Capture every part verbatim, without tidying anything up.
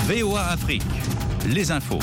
V O A Afrique, les infos.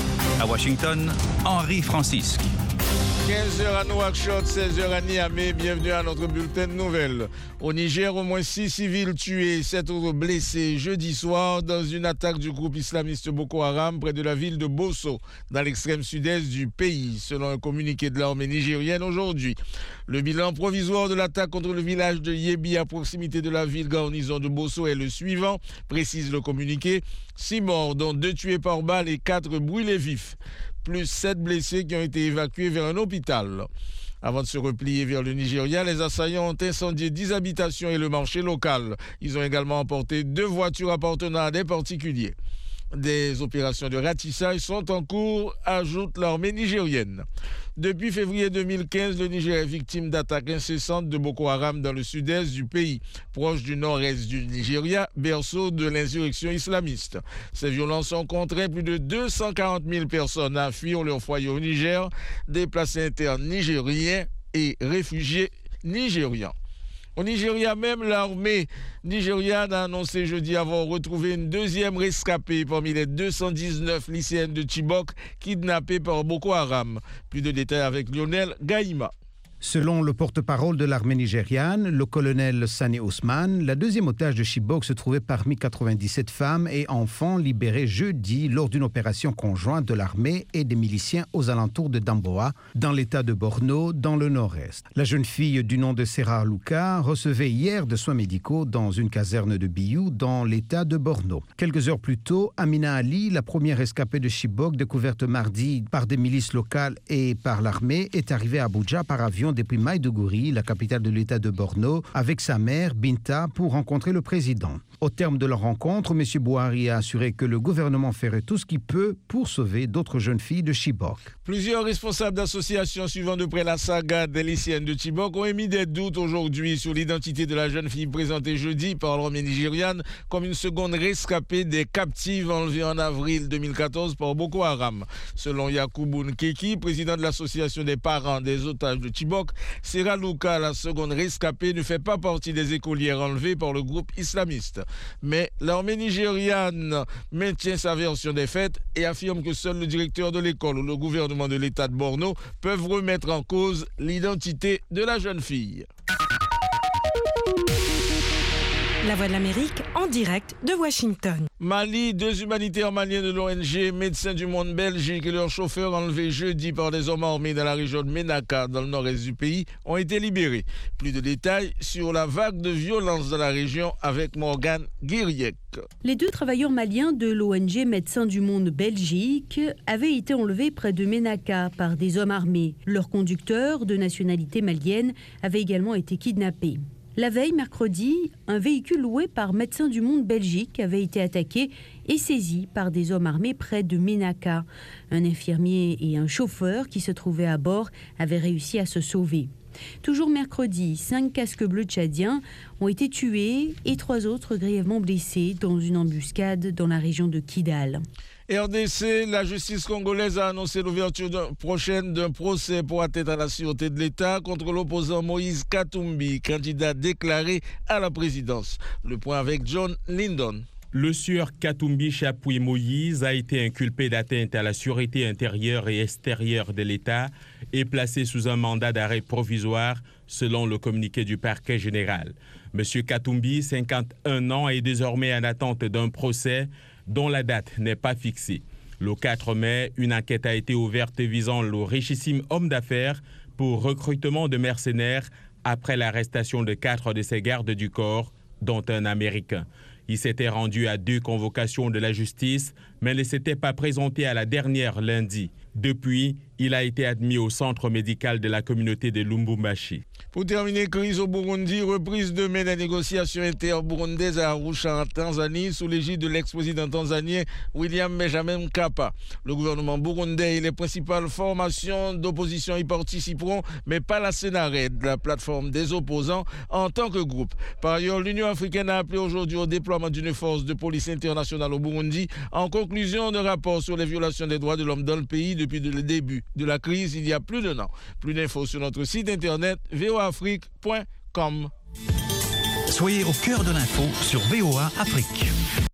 À Washington, Henri Francisque. quinze heures à Nouakchott, seize heures à Niamey. Bienvenue à notre bulletin de nouvelles. Au Niger, au moins six civils tués, sept autres blessés jeudi soir dans une attaque du groupe islamiste Boko Haram près de la ville de Bosso, dans l'extrême sud-est du pays, selon un communiqué de l'armée nigérienne aujourd'hui. Le bilan provisoire de l'attaque contre le village de Yebi à proximité de la ville garnison de Bosso est le suivant, précise le communiqué. Six morts, dont deux tués par balle et quatre brûlés vifs, plus sept blessés qui ont été évacués vers un hôpital. Avant de se replier vers le Nigeria, les assaillants ont incendié dix habitations et le marché local. Ils ont également emporté deux voitures appartenant à des particuliers. Des opérations de ratissage sont en cours, ajoute l'armée nigérienne. Depuis février deux mille quinze, le Niger est victime d'attaques incessantes de Boko Haram dans le sud-est du pays, proche du nord-est du Nigeria, berceau de l'insurrection islamiste. Ces violences ont contraint plus de deux cent quarante mille personnes à fuir leur foyer au Niger, déplacés internes nigériens et réfugiés nigérians. Au Nigeria même, l'armée nigériane a annoncé jeudi avoir retrouvé une deuxième rescapée parmi les deux cent dix-neuf lycéennes de Chibok kidnappées par Boko Haram. Plus de détails avec Lionel Gaïma. Selon le porte-parole de l'armée nigériane, le colonel Sani Ousmane, la deuxième otage de Chibok se trouvait parmi quatre-vingt-dix-sept femmes et enfants libérés jeudi lors d'une opération conjointe de l'armée et des miliciens aux alentours de Damboa, dans l'état de Borno, dans le nord-est. La jeune fille du nom de Serra Luka recevait hier des soins médicaux dans une caserne de Biou, dans l'état de Borno. Quelques heures plus tôt, Amina Ali, la première escapée de Chibok, découverte mardi par des milices locales et par l'armée, est arrivée à Abuja par avion depuis Maïdougouri, la capitale de l'état de Borno, avec sa mère, Binta, pour rencontrer le président. Au terme de leur rencontre, M. Bouhari a assuré que le gouvernement ferait tout ce qu'il peut pour sauver d'autres jeunes filles de Chibok. Plusieurs responsables d'associations suivant de près la saga des lycéennes de Chibok ont émis des doutes aujourd'hui sur l'identité de la jeune fille présentée jeudi par l'armée nigériane comme une seconde rescapée des captives enlevées en avril deux mille quatorze par Boko Haram. Selon Yakubu Nkeki, président de l'association des parents des otages de Chibok, Serra Luka, la seconde rescapée, ne fait pas partie des écolières enlevées par le groupe islamiste. Mais l'armée nigériane maintient sa version des faits et affirme que seul le directeur de l'école ou le gouvernement de l'état de Borno peuvent remettre en cause l'identité de la jeune fille. La Voix de l'Amérique en direct de Washington. Mali, deux humanitaires maliens de l'O N G Médecins du Monde Belgique et leur chauffeur enlevés jeudi par des hommes armés dans la région de Ménaka, dans le nord-est du pays, ont été libérés. Plus de détails sur la vague de violence dans la région avec Morgane Guiriec. Les deux travailleurs maliens de l'O N G Médecins du Monde Belgique avaient été enlevés près de Ménaka par des hommes armés. Leur conducteur, de nationalité malienne, avait également été kidnappé. La veille, mercredi, un véhicule loué par Médecins du Monde Belgique avait été attaqué et saisi par des hommes armés près de Ménaka. Un infirmier et un chauffeur qui se trouvaient à bord avaient réussi à se sauver. Toujours mercredi, cinq casques bleus tchadiens ont été tués et trois autres grièvement blessés dans une embuscade dans la région de Kidal. R D C, la justice congolaise a annoncé l'ouverture d'un, prochaine d'un procès pour atteinte à la sûreté de l'État contre l'opposant Moïse Katumbi, candidat déclaré à la présidence. Le point avec John Lyndon. Le sieur Katumbi Chapui Moïse a été inculpé d'atteinte à la sûreté intérieure et extérieure de l'État et placé sous un mandat d'arrêt provisoire selon le communiqué du parquet général. Monsieur Katumbi, cinquante et un ans, est désormais en attente d'un procès dont la date n'est pas fixée. Le quatre mai, une enquête a été ouverte visant le richissime homme d'affaires pour recrutement de mercenaires après l'arrestation de quatre de ses gardes du corps, dont un Américain. Il s'était rendu à deux convocations de la justice, mais ne s'était pas présenté à la dernière lundi. Depuis, il a été admis au centre médical de la communauté de Lubumbashi. Pour terminer, crise au Burundi, reprise demain des négociations inter-burundaises à Arusha en Tanzanie sous l'égide de l'ex-président tanzanien William Benjamin Mkapa. Le gouvernement burundais et les principales formations d'opposition y participeront, mais pas la Sénarède, la plateforme des opposants, en tant que groupe. Par ailleurs, l'Union africaine a appelé aujourd'hui au déploiement d'une force de police internationale au Burundi en conclusion d'un rapport sur les violations des droits de l'homme dans le pays depuis le début de la crise il y a plus d'un an. Plus d'infos sur notre site internet v o a afrique point com. Soyez au cœur de l'info sur V O A Afrique.